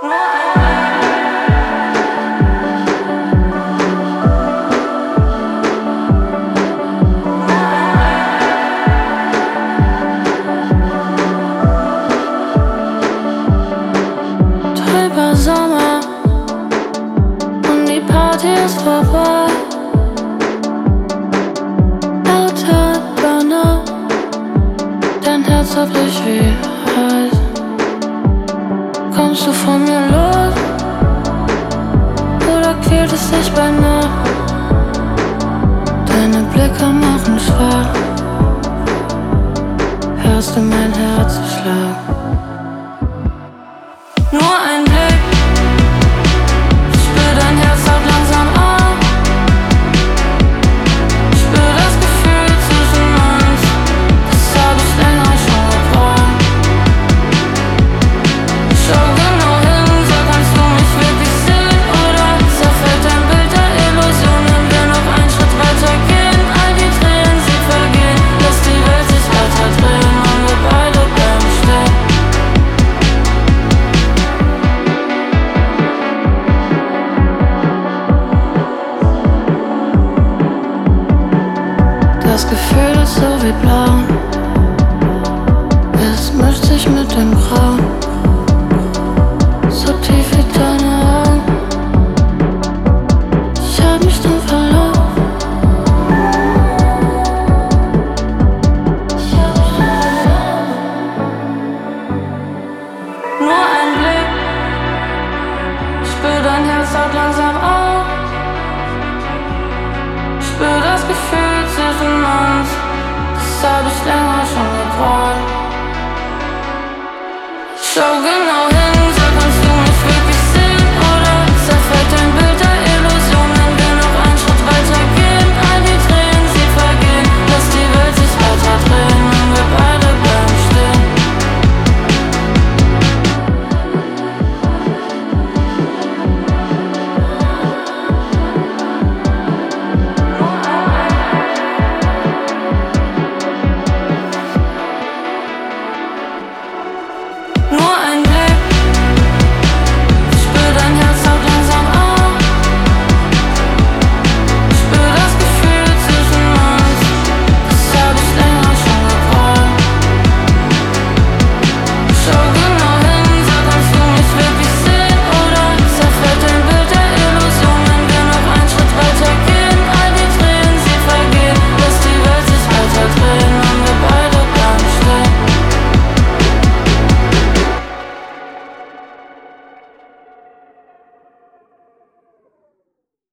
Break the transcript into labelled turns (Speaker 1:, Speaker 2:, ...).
Speaker 1: Trüber Sommer und die Party ist vorbei. Lauter Donner, dein Herz hat dich wie heiß. Kommst du von mir los oder quält es dich bei Nacht? Deine Blicke machen schwach. Hörst du mein Herzschlag?